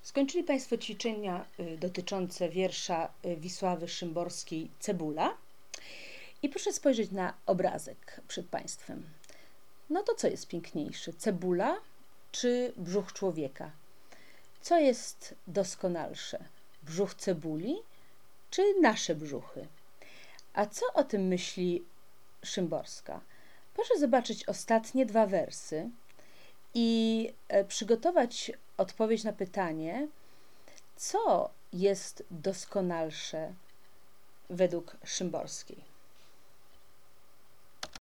Skończyli Państwo ćwiczenia dotyczące wiersza Wisławy Szymborskiej „Cebula” i proszę spojrzeć na obrazek przed Państwem. No to co jest piękniejsze, cebula czy brzuch człowieka? Co jest doskonalsze, brzuch cebuli czy nasze brzuchy? A co o tym myśli Szymborska? Proszę zobaczyć ostatnie dwa wersy i przygotować odpowiedź na pytanie, co jest doskonalsze według Szymborskiej.